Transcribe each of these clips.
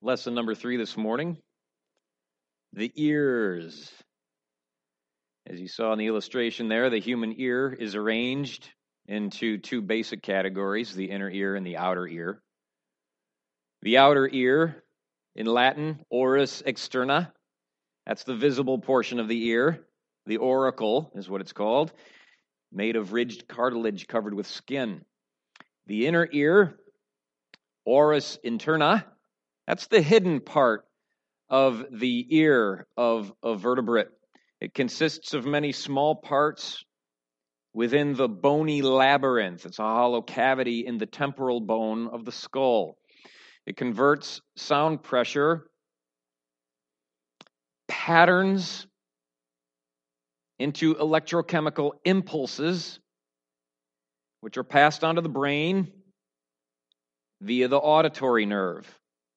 Lesson number 3 this morning, the ears. As you saw in the illustration there, the human ear is arranged into two basic categories, the inner ear and the outer ear. The outer ear, in Latin, oris externa, that's the visible portion of the ear. The auricle is what it's called, made of ridged cartilage covered with skin. The inner ear, oris interna, that's the hidden part of the ear of a vertebrate. It consists of many small parts within the bony labyrinth. It's a hollow cavity in the temporal bone of the skull. It converts sound pressure patterns into electrochemical impulses, which are passed on to the brain via the auditory nerve.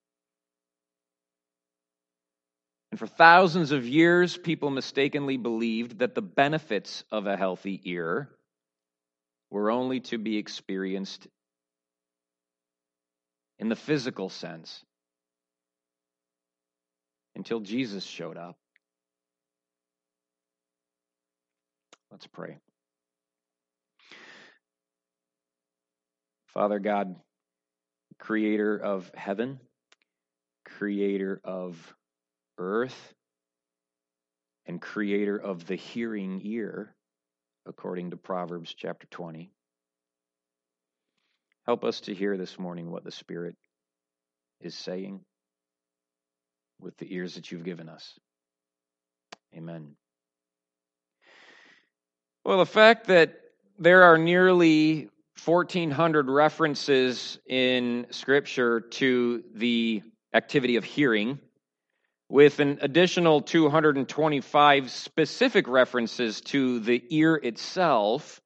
And for thousands of years, people mistakenly believed that the benefits of a healthy ear were only to be experienced in the physical sense until Jesus showed up. Let's pray. Father God, creator of heaven, creator of earth, and creator of the hearing ear, according to Proverbs chapter 20. Help us to hear this morning what the Spirit is saying with the ears that you've given us. Amen. Well, the fact that there are nearly 1,400 references in Scripture to the activity of hearing, with an additional 225 specific references to the ear itself,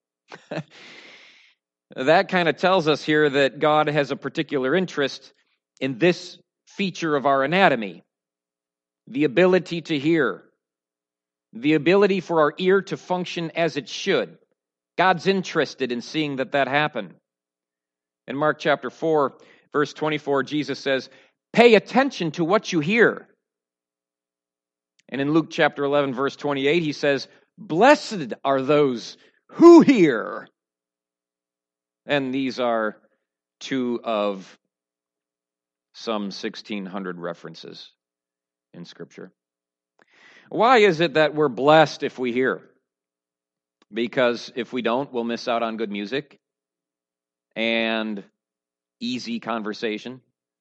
that kind of tells us here that God has a particular interest in this feature of our anatomy, the ability to hear, the ability for our ear to function as it should. God's interested in seeing that happen. In Mark chapter 4, verse 24, Jesus says, "Pay attention to what you hear." And in Luke chapter 11, verse 28, he says, "Blessed are those who hear." And these are two of some 1,600 references in Scripture. Why is it that we're blessed if we hear? Because if we don't, we'll miss out on good music and easy conversation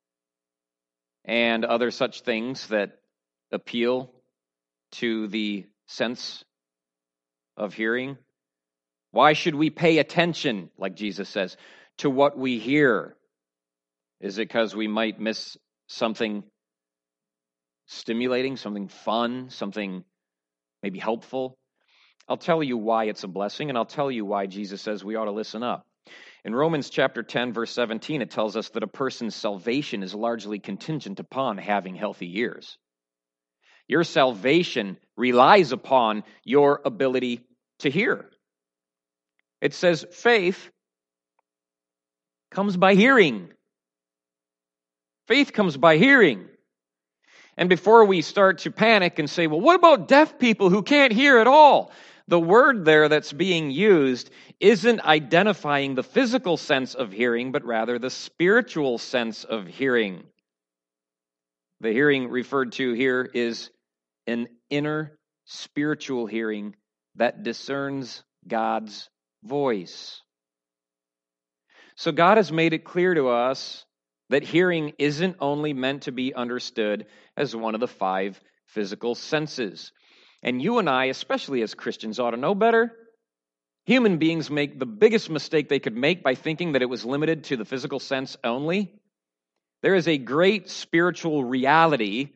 and other such things that appeal to the sense of hearing. Why should we pay attention, like Jesus says, to what we hear? Is it because we might miss something stimulating, something fun, something maybe helpful? I'll tell you why it's a blessing, and I'll tell you why Jesus says we ought to listen up. In Romans chapter 10, verse 17, it tells us that a person's salvation is largely contingent upon having healthy ears. Your salvation relies upon your ability to hear. It says faith comes by hearing. Faith comes by hearing. And before we start to panic and say, well, what about deaf people who can't hear at all? The word there that's being used isn't identifying the physical sense of hearing, but rather the spiritual sense of hearing. The hearing referred to here is an inner spiritual hearing that discerns God's voice. So God has made it clear to us that hearing isn't only meant to be understood as one of the 5 physical senses. And you and I, especially as Christians, ought to know better. Human beings make the biggest mistake they could make by thinking that it was limited to the physical sense only. There is a great spiritual reality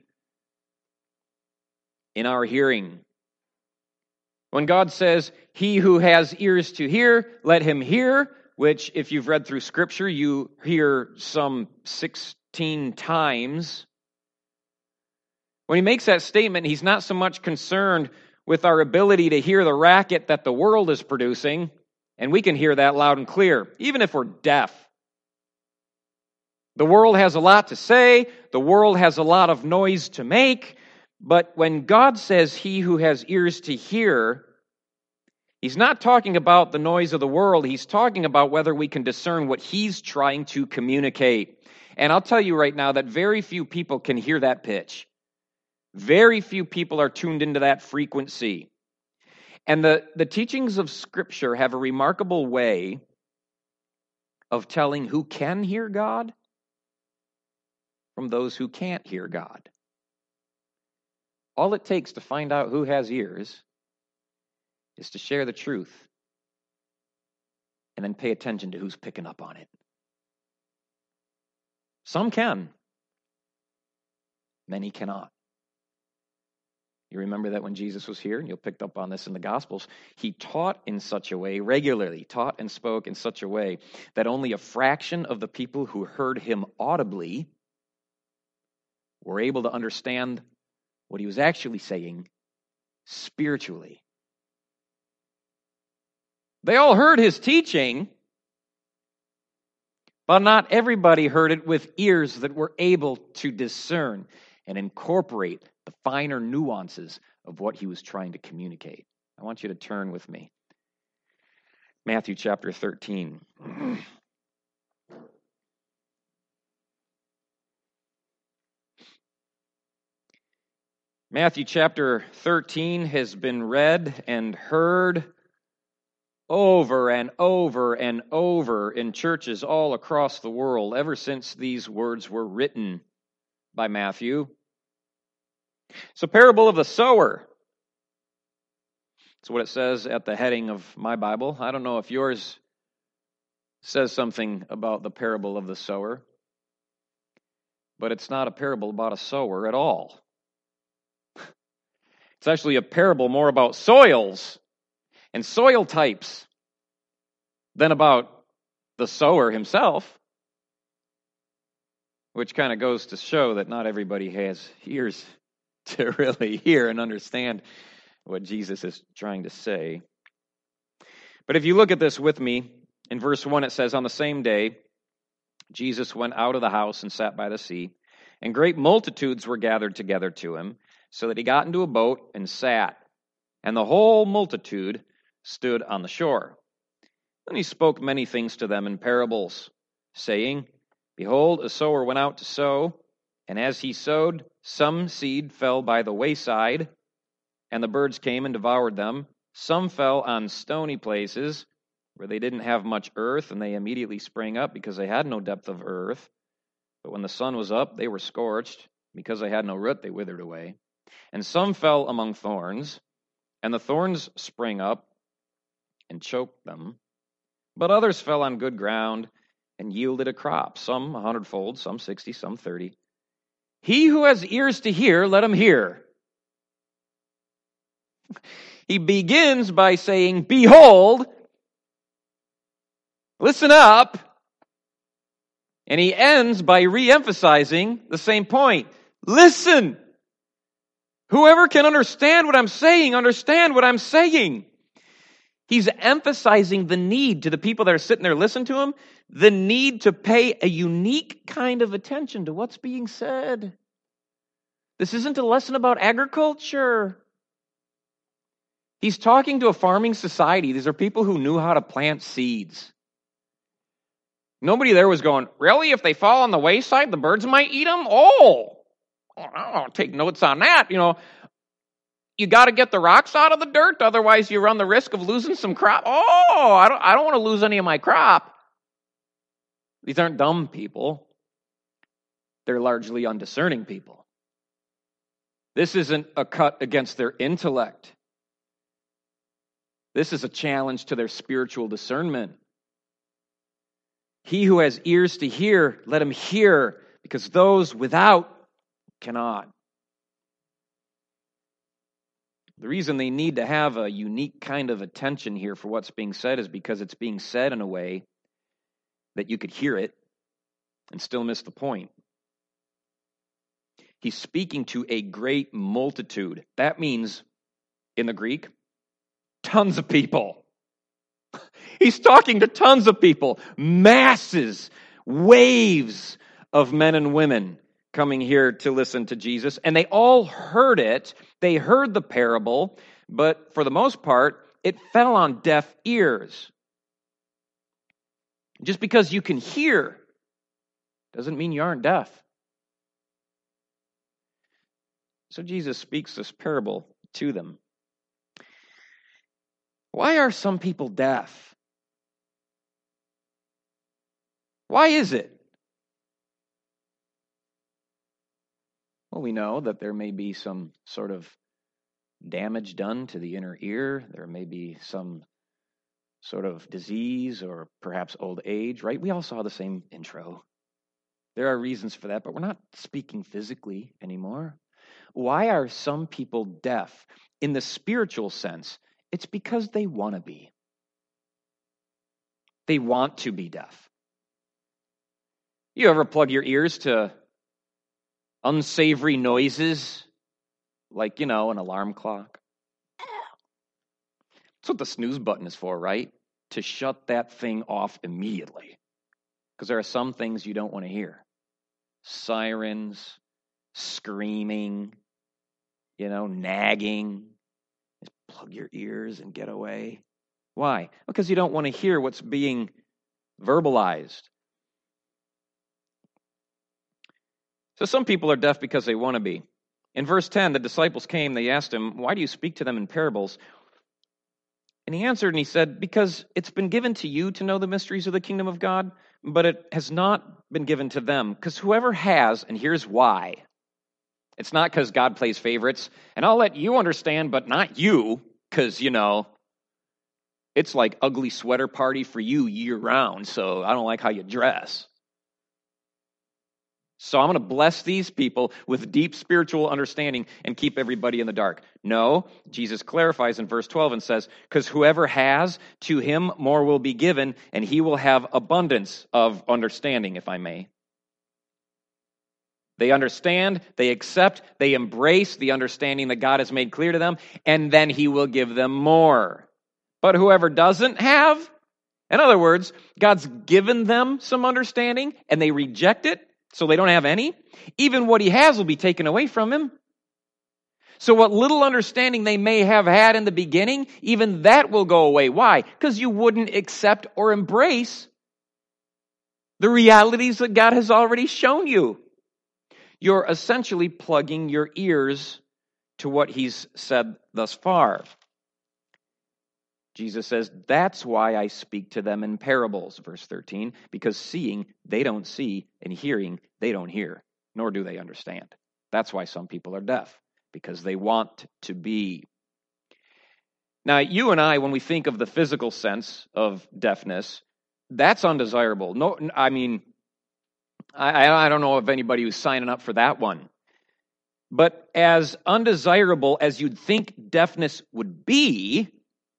in our hearing. When God says, "He who has ears to hear, let him hear," which, if you've read through Scripture, you hear some 16 times. When he makes that statement, he's not so much concerned with our ability to hear the racket that the world is producing, and we can hear that loud and clear, even if we're deaf. The world has a lot to say. The world has a lot of noise to make. But when God says, he who has ears to hear, he's not talking about the noise of the world. He's talking about whether we can discern what he's trying to communicate. And I'll tell you right now that very few people can hear that pitch. Very few people are tuned into that frequency. And the teachings of Scripture have a remarkable way of telling who can hear God from those who can't hear God. All it takes to find out who has ears is to share the truth and then pay attention to who's picking up on it. Some can. Many cannot. You remember that when Jesus was here, and you'll pick up on this in the Gospels, he taught in such a way, regularly taught and spoke in such a way, that only a fraction of the people who heard him audibly were able to understand what he was actually saying spiritually. They all heard his teaching, but not everybody heard it with ears that were able to discern and incorporate the finer nuances of what he was trying to communicate. I want you to turn with me. Matthew chapter 13. Matthew chapter 13 has been read and heard over and over and over in churches all across the world ever since these words were written by Matthew. It's a parable of the sower. That's what it says at the heading of my Bible. I don't know if yours says something about the parable of the sower, but it's not a parable about a sower at all. It's actually a parable more about soils and soil types than about the sower himself, which kind of goes to show that not everybody has ears to really hear and understand what Jesus is trying to say. But if you look at this with me, in verse 1 it says, on the same day, Jesus went out of the house and sat by the sea, and great multitudes were gathered together to him, so that he got into a boat and sat, and the whole multitude stood on the shore. Then he spoke many things to them in parables, saying, behold, a sower went out to sow, and as he sowed, some seed fell by the wayside, and the birds came and devoured them. Some fell on stony places, where they didn't have much earth, and they immediately sprang up because they had no depth of earth. But when the sun was up, they were scorched. Because they had no root, they withered away. And some fell among thorns, and the thorns sprang up and choked them. But others fell on good ground and yielded a crop, some 100-fold, some 60, some 30. He who has ears to hear, let him hear. He begins by saying, behold, listen up. And he ends by re-emphasizing the same point. Listen. Whoever can understand what I'm saying, understand what I'm saying. He's emphasizing the need to the people that are sitting there listening to him, the need to pay a unique kind of attention to what's being said. This isn't a lesson about agriculture. He's talking to a farming society. These are people who knew how to plant seeds. Nobody there was going, really? If they fall on the wayside, the birds might eat them? I'll take notes on that. You got to get the rocks out of the dirt, otherwise you run the risk of losing some crop. I don't want to lose any of my crop. These aren't dumb people. They're largely undiscerning people. This isn't a cut against their intellect. This is a challenge to their spiritual discernment. He who has ears to hear, let him hear, because those without cannot. The reason they need to have a unique kind of attention here for what's being said is because it's being said in a way that you could hear it and still miss the point. He's speaking to a great multitude. That means, in the Greek, tons of people. He's talking to tons of people, masses, waves of men and women coming here to listen to Jesus, and they all heard it. They heard the parable, but for the most part, it fell on deaf ears. Just because you can hear doesn't mean you aren't deaf. So Jesus speaks this parable to them. Why are some people deaf? Why is it? Well, we know that there may be some sort of damage done to the inner ear. There may be some sort of disease or perhaps old age, right? We all saw the same intro. There are reasons for that, but we're not speaking physically anymore. Why are some people deaf? In the spiritual sense, it's because they want to be. They want to be deaf. You ever plug your ears to unsavory noises, like, an alarm clock? That's what the snooze button is for, right? To shut that thing off immediately. Because there are some things you don't want to hear. Sirens, screaming, nagging. Just plug your ears and get away. Why? Because you don't want to hear what's being verbalized. So some people are deaf because they want to be. In verse 10, the disciples came, they asked him, "Why do you speak to them in parables?" And he answered and he said, "Because it's been given to you to know the mysteries of the kingdom of God, but it has not been given to them. Because whoever has," and here's why. It's not because God plays favorites, and I'll let you understand, but not you, because, it's like ugly sweater party for you year round, so I don't like how you dress. So I'm going to bless these people with deep spiritual understanding and keep everybody in the dark. No, Jesus clarifies in verse 12 and says, "Because whoever has, to him more will be given, and he will have abundance of understanding," if I may. They understand, they accept, they embrace the understanding that God has made clear to them, and then he will give them more. But whoever doesn't have, in other words, God's given them some understanding, and they reject it, so they don't have any, even what he has will be taken away from him. So what little understanding they may have had in the beginning, even that will go away. Why? Because you wouldn't accept or embrace the realities that God has already shown you. You're essentially plugging your ears to what he's said thus far. Jesus says, "That's why I speak to them in parables," verse 13, "because seeing, they don't see, and hearing, they don't hear, nor do they understand." That's why some people are deaf, because they want to be. Now, you and I, when we think of the physical sense of deafness, that's undesirable. No, I mean, I don't know of anybody who's signing up for that one. But as undesirable as you'd think deafness would be,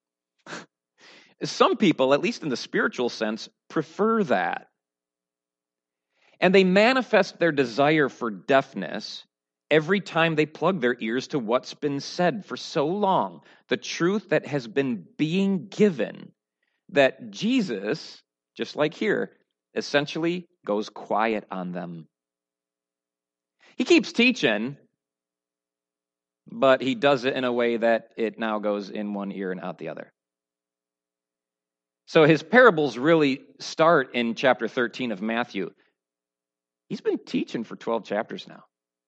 some people, at least in the spiritual sense, prefer that. And they manifest their desire for deafness every time they plug their ears to what's been said for so long, the truth that has been being given, that Jesus, just like here, essentially goes quiet on them. He keeps teaching, but he does it in a way that it now goes in one ear and out the other. So his parables really start in chapter 13 of Matthew. He's been teaching for 12 chapters now.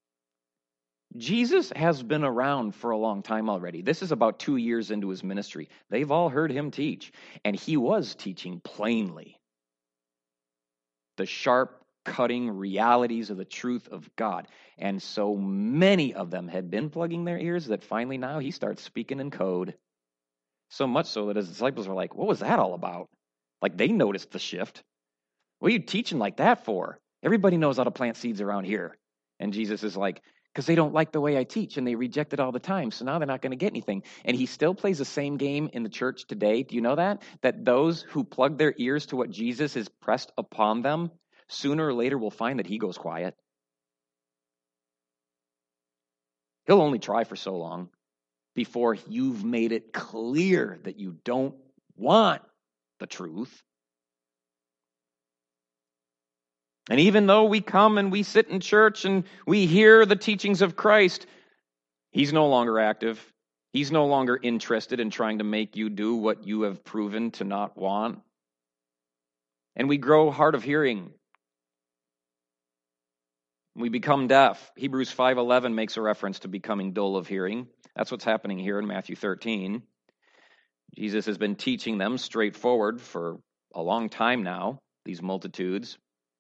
Jesus has been around for a long time already. This is about 2 years into his ministry. They've all heard him teach, and he was teaching plainly the sharp, cutting realities of the truth of God. And so many of them had been plugging their ears that finally now he starts speaking in code. So much so that his disciples were like, "What was that all about?" Like they noticed the shift. "What are you teaching like that for? Everybody knows how to plant seeds around here." And Jesus is like, "Because they don't like the way I teach and they reject it all the time. So now they're not going to get anything." And he still plays the same game in the church today. Do you know that? That those who plug their ears to what Jesus has pressed upon them, sooner or later will find that he goes quiet. He'll only try for so long before you've made it clear that you don't want the truth. And even though we come and we sit in church and we hear the teachings of Christ, he's no longer active. He's no longer interested in trying to make you do what you have proven to not want. And we grow hard of hearing. We become deaf. Hebrews 5:11 makes a reference to becoming dull of hearing. That's what's happening here in Matthew 13. Jesus has been teaching them straightforward for a long time now, these multitudes.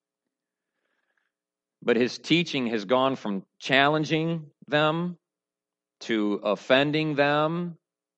But his teaching has gone from challenging them to offending them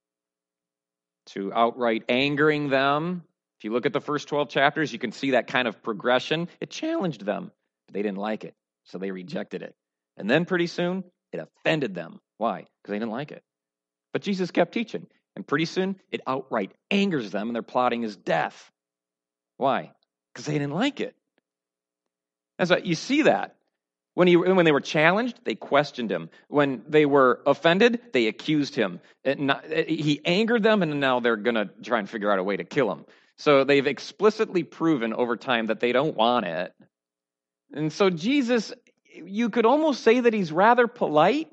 to outright angering them. If you look at the first 12 chapters, you can see that kind of progression. It challenged them, but they didn't like it, so they rejected it. And then pretty soon, it offended them. Why? Because they didn't like it. But Jesus kept teaching, and pretty soon, it outright angers them, and they're plotting his death. Why? Because they didn't like it. And so you see that. When they were challenged, they questioned him. When they were offended, they accused him. He angered them, and now they're going to try and figure out a way to kill him. So they've explicitly proven over time that they don't want it. And so Jesus, you could almost say that he's rather polite.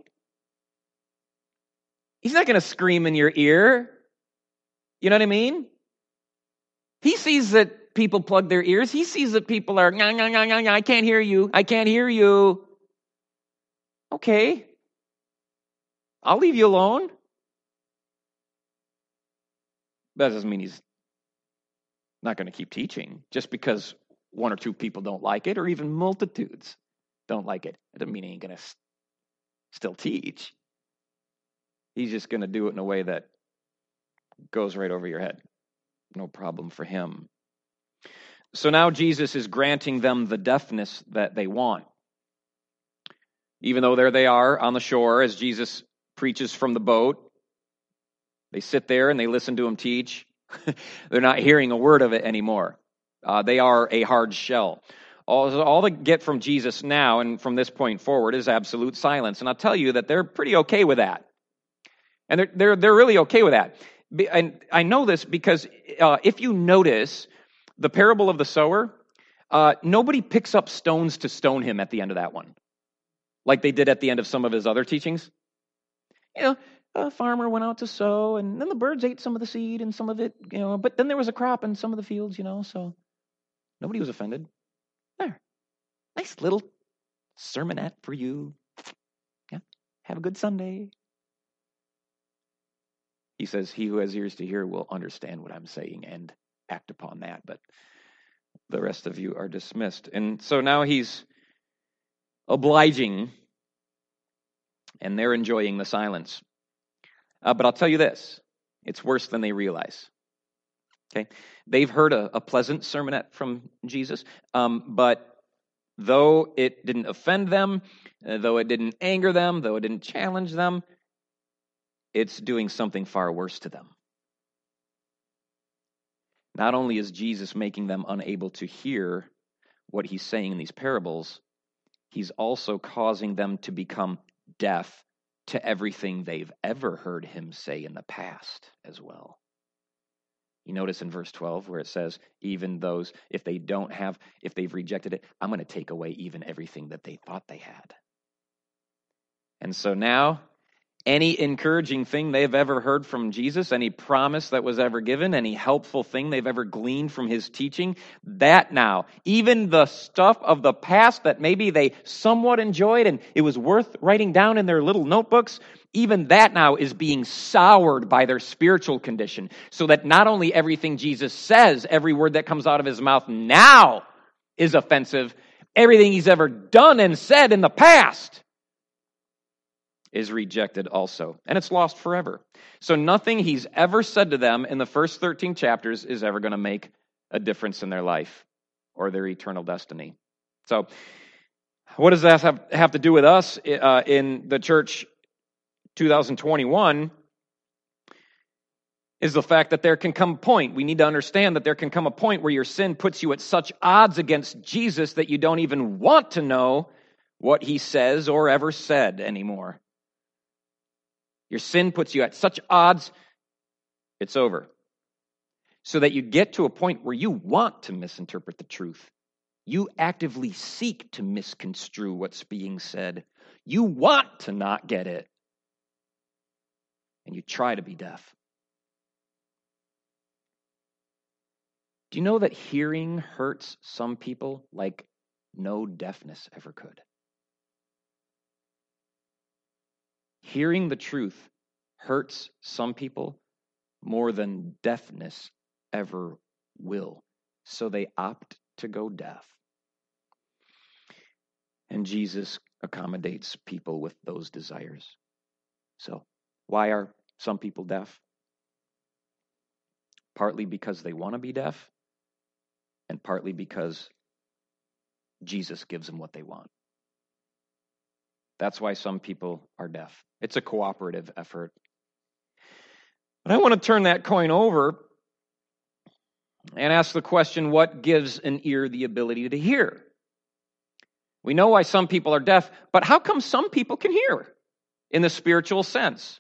He's not going to scream in your ear. You know what I mean? He sees that people plug their ears. He sees that people are, I can't hear you. I can't hear you. Okay. I'll leave you alone. That doesn't mean he's not going to keep teaching. Just because one or two people don't like it, or even multitudes don't like it, it doesn't mean he ain't going to still teach. He's just going to do it in a way that goes right over your head. No problem for him. So now Jesus is granting them the deafness that they want. Even though there they are on the shore as Jesus preaches from the boat, they sit there and they listen to him teach. They're not hearing a word of it anymore. They are a hard shell. All they get from Jesus now and from this point forward is absolute silence. And I'll tell you that they're pretty okay with that. And they're really okay with that. And I know this because if you notice the parable of the sower, nobody picks up stones to stone him at the end of that one, like they did at the end of some of his other teachings. You know, a farmer went out to sow, and then the birds ate some of the seed and some of it, but then there was a crop in some of the fields, so nobody was offended. There. Nice little sermonette for you. Yeah. Have a good Sunday. He says, he who has ears to hear will understand what I'm saying and act upon that. But the rest of you are dismissed. And so now he's obliging, and they're enjoying the silence. But I'll tell you this, it's worse than they realize. Okay, they've heard a pleasant sermonette from Jesus, but though it didn't offend them, though it didn't anger them, though it didn't challenge them, it's doing something far worse to them. Not only is Jesus making them unable to hear what he's saying in these parables, he's also causing them to become deaf to everything they've ever heard him say in the past as well. You notice in verse 12 where it says, even those, if they've rejected it, I'm going to take away even everything that they thought they had. And so now, any encouraging thing they've ever heard from Jesus, any promise that was ever given, any helpful thing they've ever gleaned from his teaching, that now, even the stuff of the past that maybe they somewhat enjoyed and it was worth writing down in their little notebooks, even that now is being soured by their spiritual condition, so that not only everything Jesus says, every word that comes out of his mouth now is offensive, everything he's ever done and said in the past is rejected also. And it's lost forever. So nothing he's ever said to them in the first 13 chapters is ever going to make a difference in their life or their eternal destiny. So what does that have to do with us in the church 2021? Is the fact that there can come a point, we need to understand that there can come a point where your sin puts you at such odds against Jesus that you don't even want to know what he says or ever said anymore. Your sin puts you at such odds, it's over. So that you get to a point where you want to misinterpret the truth. You actively seek to misconstrue what's being said. You want to not get it. And you try to be deaf. Do you know that hearing hurts some people like no deafness ever could? Hearing the truth hurts some people more than deafness ever will. So they opt to go deaf. And Jesus accommodates people with those desires. So, why are some people deaf? Partly because they want to be deaf, and partly because Jesus gives them what they want. That's why some people are deaf. It's a cooperative effort. But I want to turn that coin over and ask the question, what gives an ear the ability to hear? We know why some people are deaf, but how come some people can hear in the spiritual sense?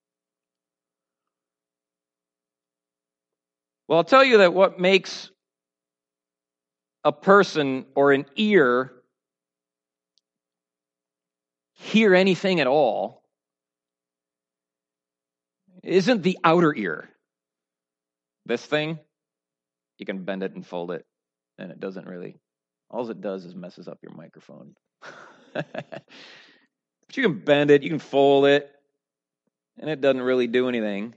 Well, I'll tell you that what makes a person or an ear hear anything at all isn't the outer ear. This thing, you can bend it and fold it, and it doesn't really. All it does is messes up your microphone. But you can bend it, you can fold it, and it doesn't really do anything.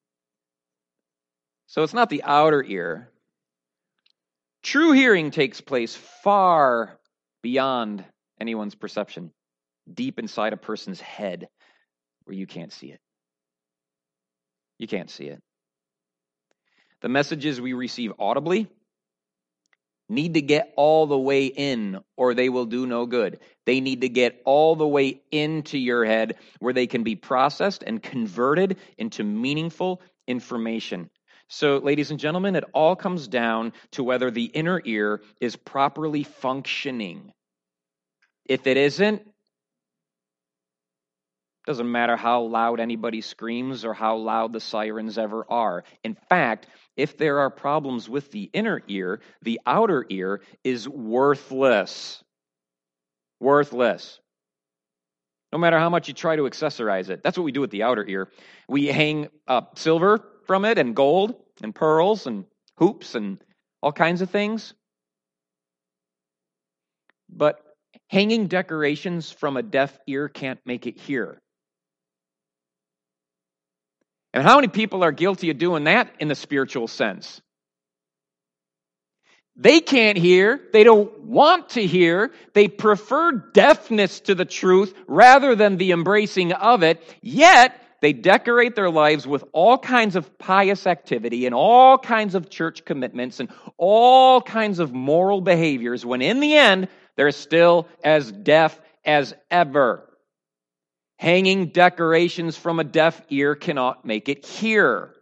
So it's not the outer ear. True hearing takes place far beyond anyone's perception, deep inside a person's head where you can't see it. You can't see it. The messages we receive audibly need to get all the way in or they will do no good. They need to get all the way into your head where they can be processed and converted into meaningful information. So, ladies and gentlemen, it all comes down to whether the inner ear is properly functioning. If it isn't, doesn't matter how loud anybody screams or how loud the sirens ever are. In fact, if there are problems with the inner ear, the outer ear is worthless. Worthless. No matter how much you try to accessorize it. That's what we do with the outer ear. We hang silver from it and gold and pearls and hoops and all kinds of things. But hanging decorations from a deaf ear can't make it hear. And how many people are guilty of doing that in the spiritual sense? They can't hear. They don't want to hear. They prefer deafness to the truth rather than the embracing of it. Yet, they decorate their lives with all kinds of pious activity and all kinds of church commitments and all kinds of moral behaviors when in the end, they're still as deaf as ever. Hanging decorations from a deaf ear cannot make it hear.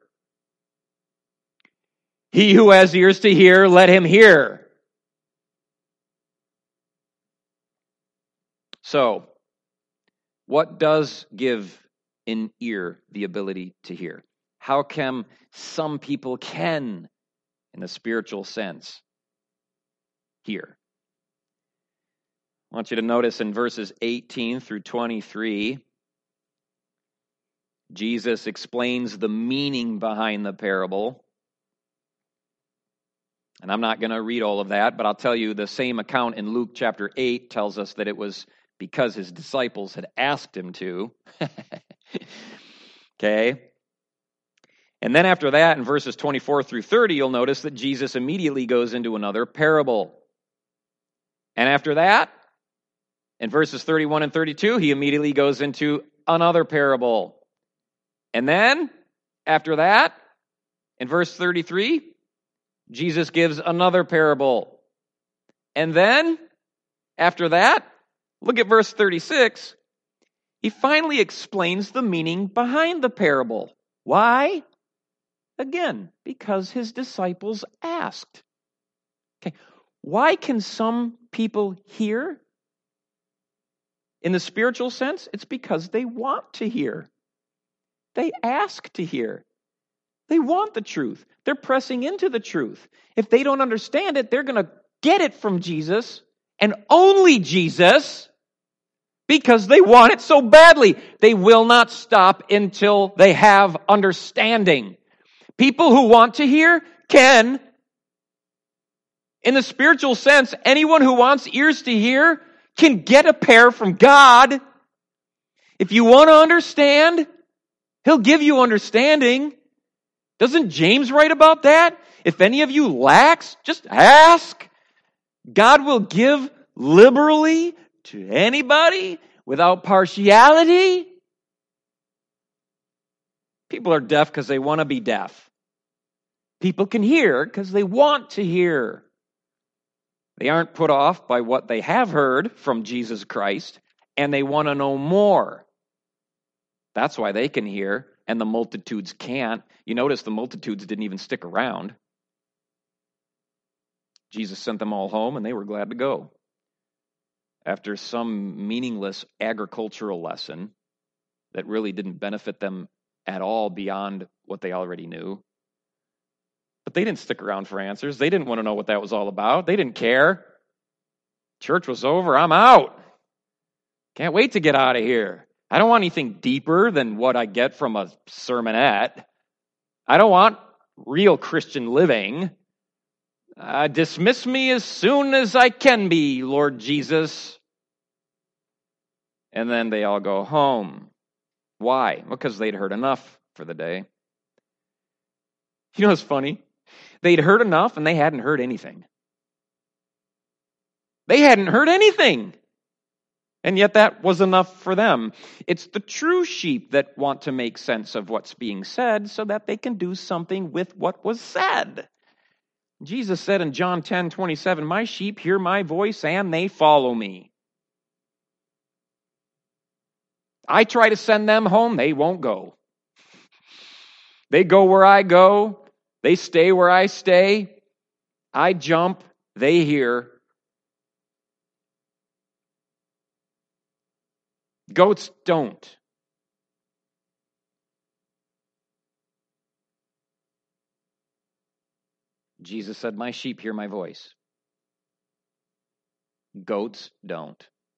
He who has ears to hear, let him hear. So, what does give an ear the ability to hear? How come some people can, in the spiritual sense, hear? I want you to notice in verses 18 through 23, Jesus explains the meaning behind the parable. And I'm not going to read all of that, but I'll tell you the same account in Luke chapter 8 tells us that it was because his disciples had asked him to. Okay? And then after that, in verses 24 through 30, you'll notice that Jesus immediately goes into another parable. And after that, in verses 31 and 32, he immediately goes into another parable. And then, after that, in verse 33, Jesus gives another parable. And then, after that, look at verse 36. He finally explains the meaning behind the parable. Why? Again, because his disciples asked. Okay, why can some people hear? In the spiritual sense, it's because they want to hear. They ask to hear. They want the truth. They're pressing into the truth. If they don't understand it, they're going to get it from Jesus and only Jesus because they want it so badly. They will not stop until they have understanding. People who want to hear can. In the spiritual sense, anyone who wants ears to hear can get a pair from God. If you want to understand, He'll give you understanding. Doesn't James write about that? If any of you lacks, just ask. God will give liberally to anybody without partiality. People are deaf because they want to be deaf. People can hear because they want to hear. They aren't put off by what they have heard from Jesus Christ, and they want to know more. That's why they can hear, and the multitudes can't. You notice the multitudes didn't even stick around. Jesus sent them all home, and they were glad to go. After some meaningless agricultural lesson that really didn't benefit them at all beyond what they already knew. But they didn't stick around for answers. They didn't want to know what that was all about. They didn't care. Church was over. I'm out. Can't wait to get out of here. I don't want anything deeper than what I get from a sermonette. I don't want real Christian living. Dismiss me as soon as I can be, Lord Jesus. And then they all go home. Why? Because they'd heard enough for the day. You know what's funny? They'd heard enough and they hadn't heard anything. They hadn't heard anything. And yet that was enough for them. It's the true sheep that want to make sense of what's being said so that they can do something with what was said. Jesus said in John 10:27, "My sheep hear my voice and they follow me. I try to send them home, they won't go. They go where I go. They stay where I stay. I jump, they hear. Goats don't. Jesus said, "My sheep hear my voice." Goats don't.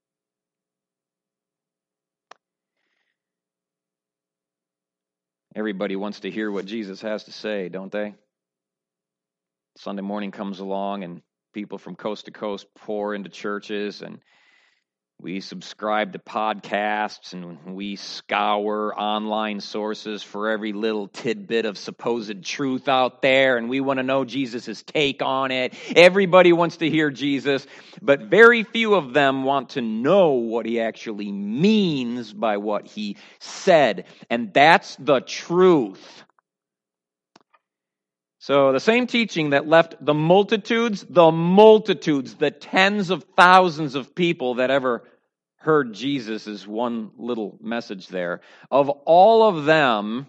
Everybody wants to hear what Jesus has to say, don't they? Sunday morning comes along and people from coast to coast pour into churches, and we subscribe to podcasts and we scour online sources for every little tidbit of supposed truth out there, and we want to know Jesus' take on it. Everybody wants to hear Jesus, but very few of them want to know what he actually means by what he said. And that's the truth. So the same teaching that left the multitudes, the tens of thousands of people that ever heard Jesus is one little message there. Of all of them,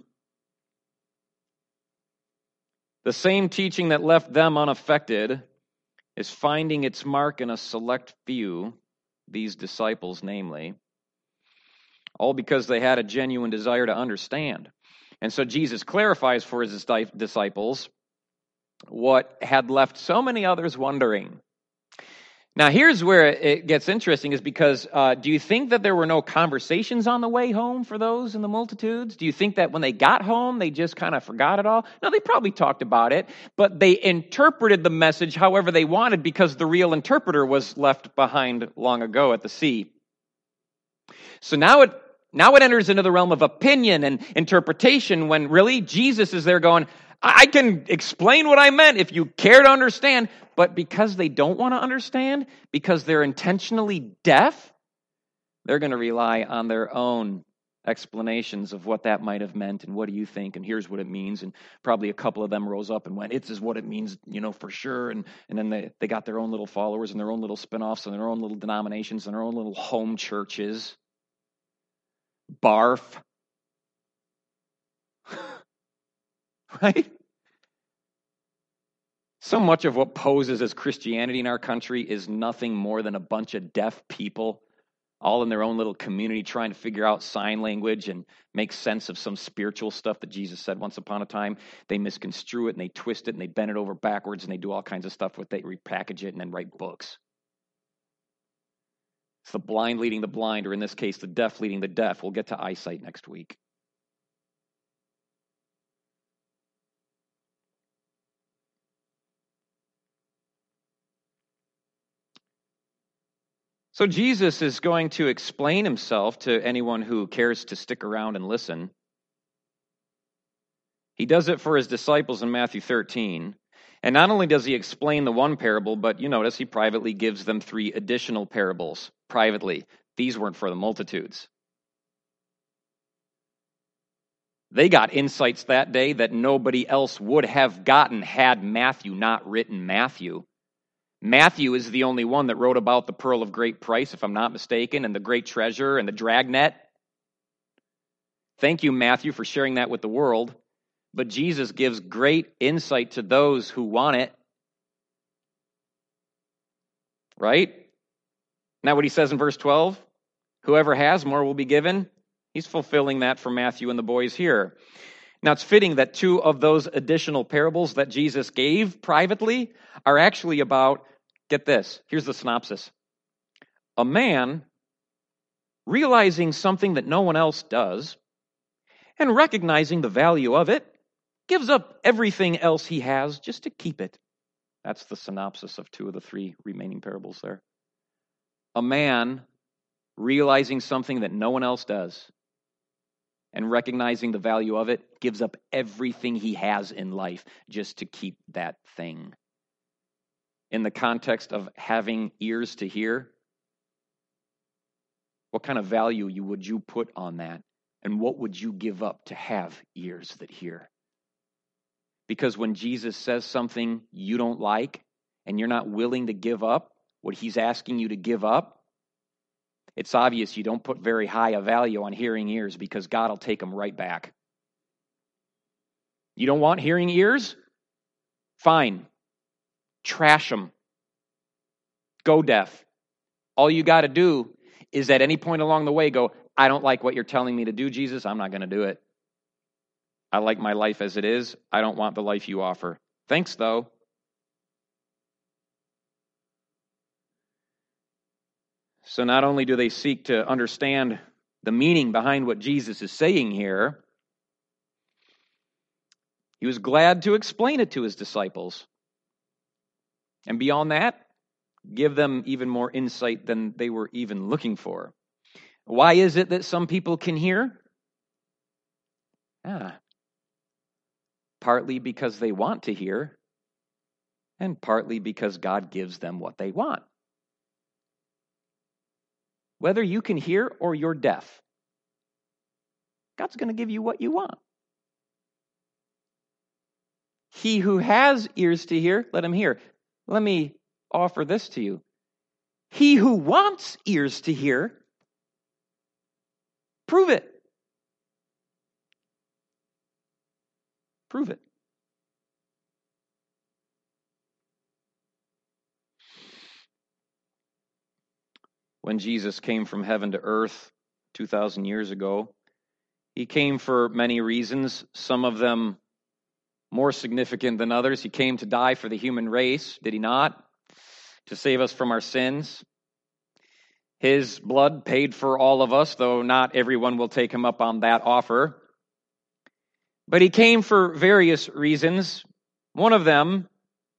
the same teaching that left them unaffected is finding its mark in a select few, these disciples namely, all because they had a genuine desire to understand. And so Jesus clarifies for his disciples what had left so many others wondering. Now, here's where it gets interesting, is because do you think that there were no conversations on the way home for those in the multitudes? Do you think that when they got home, they just kind of forgot it all? No, they probably talked about it, but they interpreted the message however they wanted because the real interpreter was left behind long ago at the sea. So now it enters into the realm of opinion and interpretation when really Jesus is there going, I can explain what I meant if you care to understand, but because they don't want to understand, because they're intentionally deaf, they're going to rely on their own explanations of what that might have meant and what do you think and here's what it means. And probably a couple of them rose up and went, "It's is what it means, for sure." And then they got their own little followers and their own little spinoffs and their own little denominations and their own little home churches. Barf. Right? So much of what poses as Christianity in our country is nothing more than a bunch of deaf people all in their own little community trying to figure out sign language and make sense of some spiritual stuff that Jesus said once upon a time. They misconstrue it and they twist it and they bend it over backwards and they do all kinds of stuff with it. They repackage it and then write books. It's the blind leading the blind, or in this case, the deaf leading the deaf. We'll get to eyesight next week. So Jesus is going to explain himself to anyone who cares to stick around and listen. He does it for his disciples in Matthew 13. And not only does he explain the one parable, but you notice he privately gives them 3 additional parables privately. These weren't for the multitudes. They got insights that day that nobody else would have gotten had Matthew not written Matthew. Matthew is the only one that wrote about the pearl of great price, if I'm not mistaken, and the great treasure and the dragnet. Thank you, Matthew, for sharing that with the world. But Jesus gives great insight to those who want it. Right? Isn't that what he says in verse 12? Whoever has more will be given. He's fulfilling that for Matthew and the boys here. Now, it's fitting that 2 of those additional parables that Jesus gave privately are actually about, get this, here's the synopsis. A man realizing something that no one else does and recognizing the value of it gives up everything else he has just to keep it. That's the synopsis of 2 of the 3 remaining parables there. A man realizing something that no one else does and recognizing the value of it, gives up everything he has in life just to keep that thing. In the context of having ears to hear, what kind of value would you put on that? And what would you give up to have ears that hear? Because when Jesus says something you don't like and you're not willing to give up what he's asking you to give up, it's obvious you don't put very high a value on hearing ears, because God will take them right back. You don't want hearing ears? Fine. Trash them. Go deaf. All you got to do is at any point along the way go, I don't like what you're telling me to do, Jesus. I'm not going to do it. I like my life as it is. I don't want the life you offer. Thanks, though. So not only do they seek to understand the meaning behind what Jesus is saying here, he was glad to explain it to his disciples. And beyond that, give them even more insight than they were even looking for. Why is it that some people can hear? Partly because they want to hear, and partly because God gives them what they want. Whether you can hear or you're deaf, God's going to give you what you want. He who has ears to hear, let him hear. Let me offer this to you. He who wants ears to hear, prove it. Prove it. When Jesus came from heaven to earth 2,000 years ago, he came for many reasons, some of them more significant than others. He came to die for the human race, did he not? To save us from our sins. His blood paid for all of us, though not everyone will take him up on that offer. But he came for various reasons. One of them,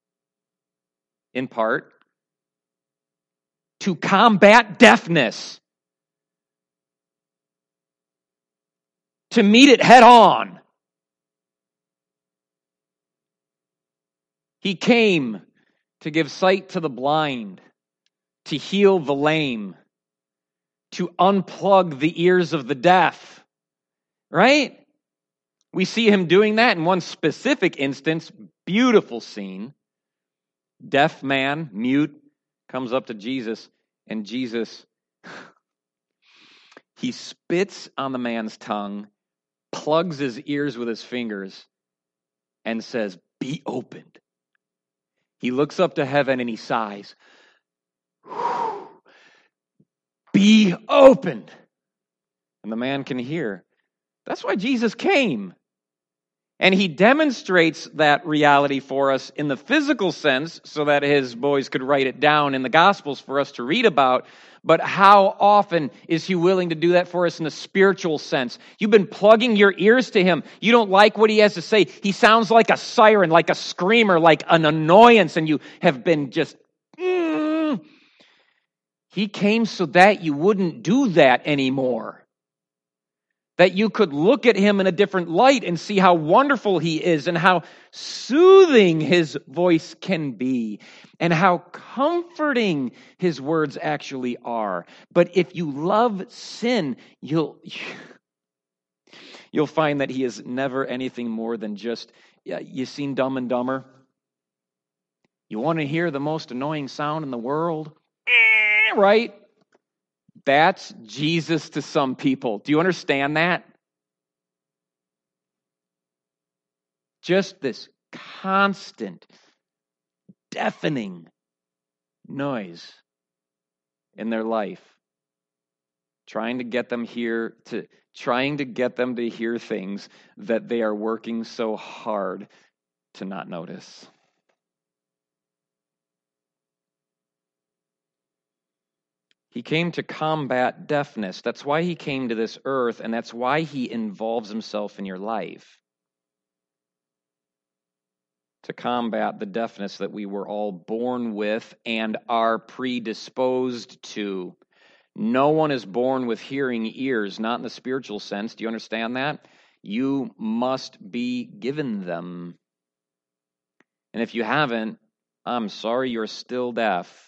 in part, to combat deafness. To meet it head on. He came to give sight to the blind, to heal the lame, to unplug the ears of the deaf. Right? We see him doing that in one specific instance. Beautiful scene. Deaf man, mute, comes up to Jesus, and Jesus, he spits on the man's tongue, plugs his ears with his fingers, and says, "Be opened." He looks up to heaven and he sighs. be opened. And the man can hear. That's why Jesus came. And he demonstrates that reality for us in the physical sense so that his boys could write it down in the Gospels for us to read about. But how often is he willing to do that for us in a spiritual sense? You've been plugging your ears to him. You don't like what he has to say. He sounds like a siren, like a screamer, like an annoyance, and you have been just... He came so that you wouldn't do that anymore. That you could look at him in a different light and see how wonderful he is and how soothing his voice can be and how comforting his words actually are. But if you love sin, you'll find that he is never anything more than just, you seen Dumb and Dumber? You want to hear the most annoying sound in the world? Right? That's Jesus to some people. Do you understand that? Just this constant, deafening noise in their life, trying to get them to hear things that they are working so hard to not notice. He came to combat deafness. That's why he came to this earth, and that's why he involves himself in your life. To combat the deafness that we were all born with and are predisposed to. No one is born with hearing ears, not in the spiritual sense. Do you understand that? You must be given them. And if you haven't, I'm sorry, you're still deaf.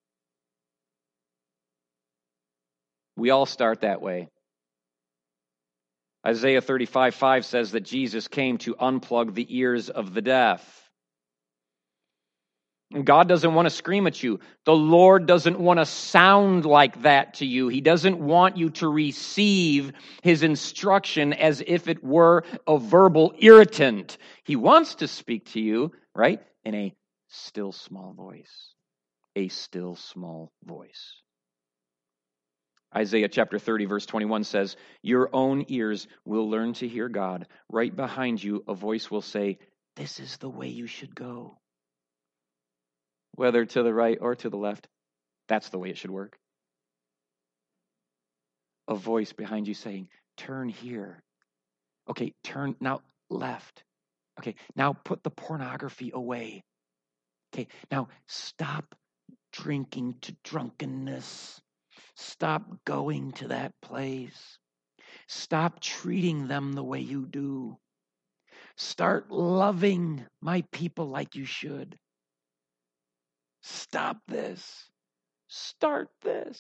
We all start that way. Isaiah 35:5 says that Jesus came to unplug the ears of the deaf. And God doesn't want to scream at you. The Lord doesn't want to sound like that to you. He doesn't want you to receive his instruction as if it were a verbal irritant. He wants to speak to you, right, in a still small voice. A still small voice. Isaiah chapter 30, verse 21 says, your own ears will learn to hear God. Right behind you, a voice will say, this is the way you should go. Whether to the right or to the left, that's the way it should work. A voice behind you saying, turn here. Okay, turn now left. Okay, now put the pornography away. Okay, now stop drinking to drunkenness. Stop going to that place. Stop treating them the way you do. Start loving my people like you should. Stop this. Start this.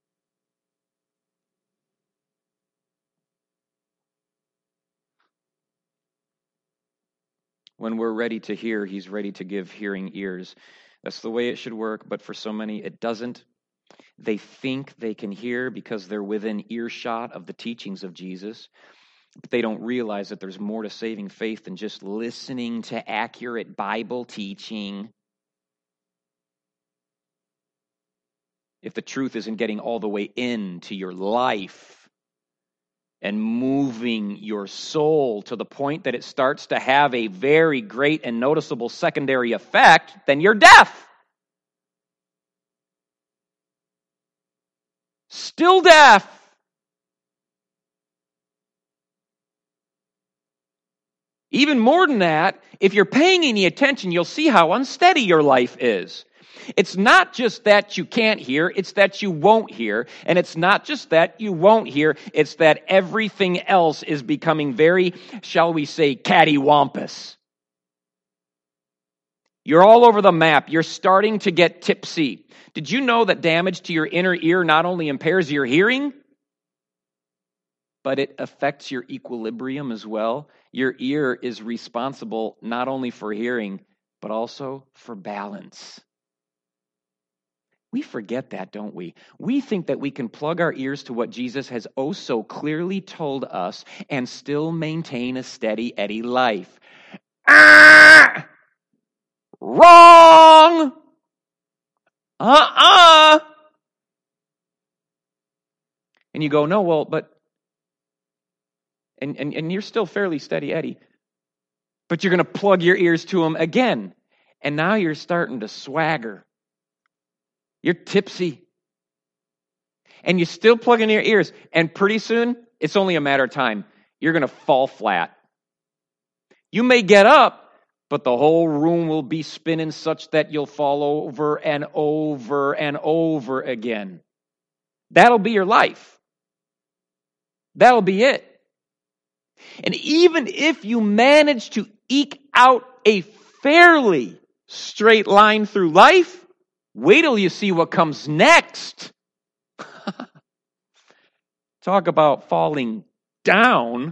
When we're ready to hear, he's ready to give hearing ears. That's the way it should work, but for so many, it doesn't. They think they can hear because they're within earshot of the teachings of Jesus. But they don't realize that there's more to saving faith than just listening to accurate Bible teaching. If the truth isn't getting all the way into your life and moving your soul to the point that it starts to have a very great and noticeable secondary effect, then you're deaf. Still deaf. Even more than that, if you're paying any attention, you'll see how unsteady your life is. It's not just that you can't hear, it's that you won't hear. And it's not just that you won't hear, it's that everything else is becoming very, shall we say, cattywampus. You're all over the map. You're starting to get tipsy. Did you know that damage to your inner ear not only impairs your hearing, but it affects your equilibrium as well? Your ear is responsible not only for hearing, but also for balance. We forget that, don't we? We think that we can plug our ears to what Jesus has oh so clearly told us and still maintain a steady Eddie life. Wrong! And you go, no, well, but, and you're still fairly steady Eddie, but you're going to plug your ears to him again. And now you're starting to swagger. You're tipsy. And you're still plugging your ears. And pretty soon, it's only a matter of time. You're going to fall flat. You may get up, but the whole room will be spinning such that you'll fall over and over and over again. That'll be your life. That'll be it. And even if you manage to eke out a fairly straight line through life, wait till you see what comes next. Talk about falling down.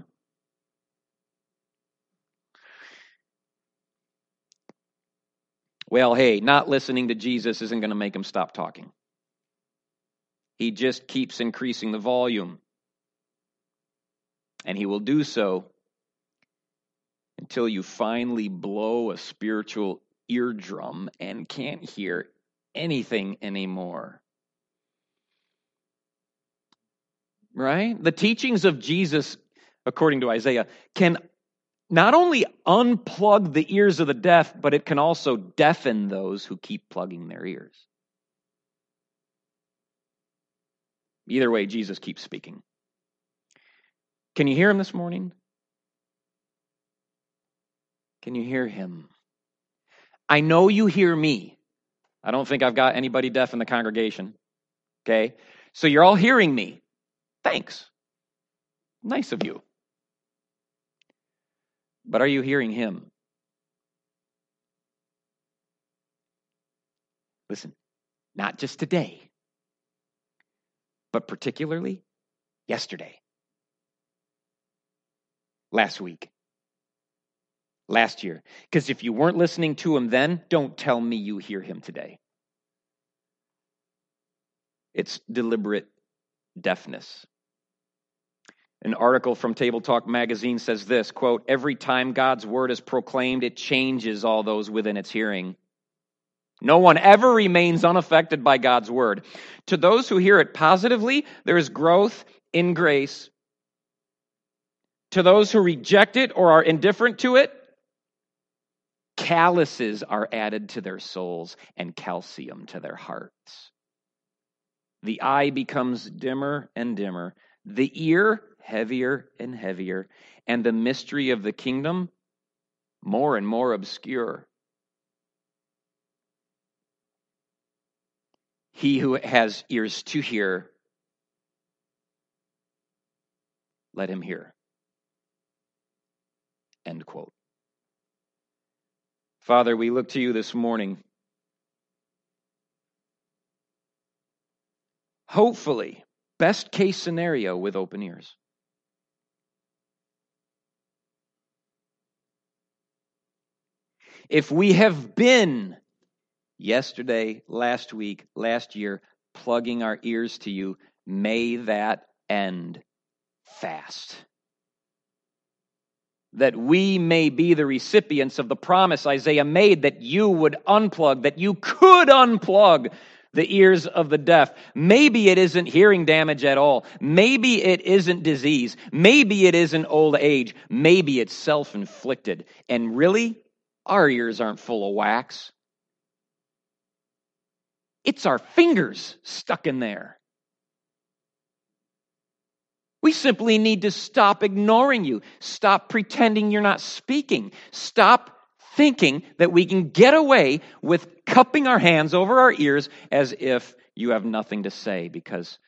Well, hey, not listening to Jesus isn't going to make him stop talking. He just keeps increasing the volume. And he will do so until you finally blow a spiritual eardrum and can't hear anything anymore. Right? The teachings of Jesus, according to Isaiah, can not only unplug the ears of the deaf, but it can also deafen those who keep plugging their ears. Either way, Jesus keeps speaking. Can you hear him this morning? Can you hear him? I know you hear me. I don't think I've got anybody deaf in the congregation. Okay? So you're all hearing me. Thanks. Nice of you. But are you hearing him? Listen, not just today, but particularly yesterday, last week, last year. Because if you weren't listening to him then, don't tell me you hear him today. It's deliberate deafness. An article from Table Talk magazine says this, quote, every time God's word is proclaimed, it changes all those within its hearing. No one ever remains unaffected by God's word. To those who hear it positively, there is growth in grace. To those who reject it or are indifferent to it, calluses are added to their souls and calcium to their hearts. The eye becomes dimmer and dimmer, the ear heavier and heavier, and the mystery of the kingdom more and more obscure. He who has ears to hear, let him hear. End quote. Father, we look to you this morning. Hopefully, best case scenario with open ears. If we have been yesterday, last week, last year, plugging our ears to you, may that end fast. That we may be the recipients of the promise Isaiah made that you would unplug, that you could unplug the ears of the deaf. Maybe it isn't hearing damage at all. Maybe it isn't disease. Maybe it isn't old age. Maybe it's self-inflicted. And really, our ears aren't full of wax. It's our fingers stuck in there. We simply need to stop ignoring you. Stop pretending you're not speaking. Stop thinking that we can get away with cupping our hands over our ears as if you have nothing to say, because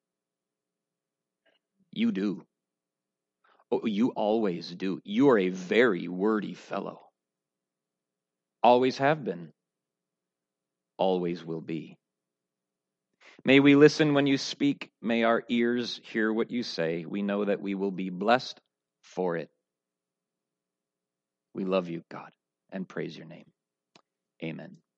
you do. Oh, you always do. You are a very wordy fellow. Always have been. Always will be. May we listen when you speak. May our ears hear what you say. We know that we will be blessed for it. We love you, God, and praise your name. Amen.